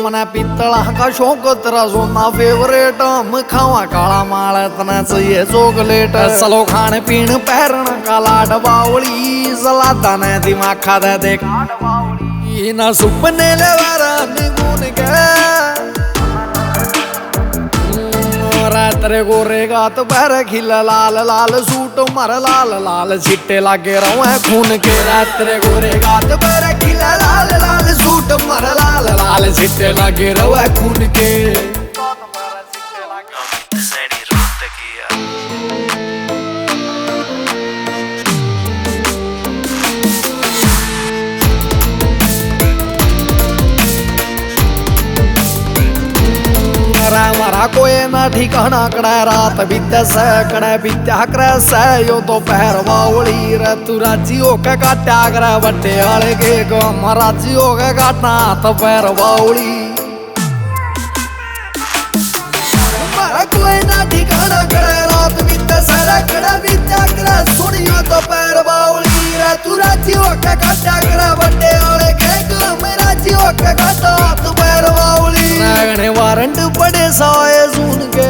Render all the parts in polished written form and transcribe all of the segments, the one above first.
मने पित्तला का शौक तेरा सोना फेवरेट हम खावा काला माल इतना चाहिए चॉकलेट चलो खाने पीने पैरण का लाड बावली सलादा ने दिमाग खा दे देख ना सुपने ले वारा निगुन के तेरे गोरे गात पैर खिला लाल लाल सूट मर लाल लाल छिट्टे लागे रहो है खून के तेरे गोरे गात पैर खिला लाल लाल सूट मर लाल लाल छिट्टे लागे रहो है खून के मारा कोई ना ठिकाना कड़ा रात बीते से कड़े बीत्या करे से यो तो पैर बावली रे तू राजी होके काटा करे बट्टे आले के गम राजी होके काटना तो पैर बावली मारा कोई ना ठिकाना कड़ा रात बीते से कड़े बीत्या करे सुनियो तो पैर बावली रे तू राजी होके काटा करे बट्टे आले के गम राजी होके काटना तो पैर बावली वारंट पड़े साए सुन के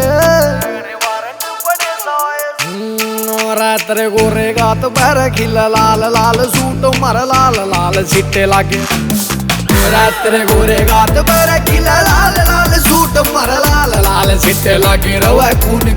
तेरे गोरे गात पैर खिला लाल लाल सूट मर लाल लाल छिट्टे लागे तेरे गोरे गात पैर खिला लाल लाल सूट मर लाल लाल छिट्टे लागे रवा खून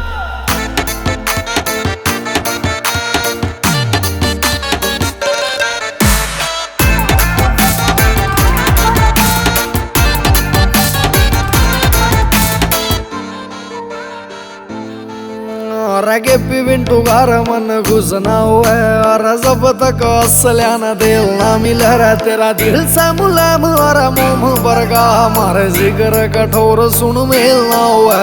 रगे पिंटू घर मन घुसना हुआ और जब तक असल्यान दिल ना मिल रहा तेरा दिल सा मुलायम और मोम बरगा हमारे जिगर कठोर सुन मिलना हुआ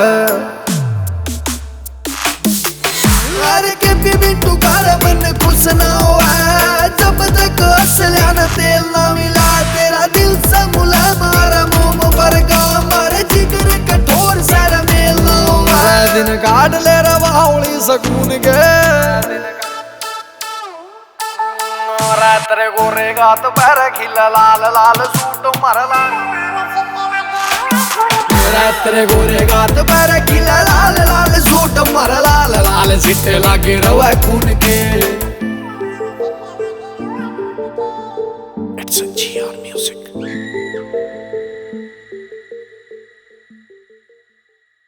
रगे पिंटू घर मन घुसना हुआ जब तक असल्यान दिल ना मिला तेरा दिल सा मुलायम और मोम बरगा हमारे जिगर कठोर सारा मिलना हुआ दिन काट ले बावली सकून के तेरे गोरे गात पैर खिला लाल लाल सूट मर लाल तेरे गोरे गात पैर खिला लाल लाल सूट मर लाल लाल छिट्टे लागे रवा खून के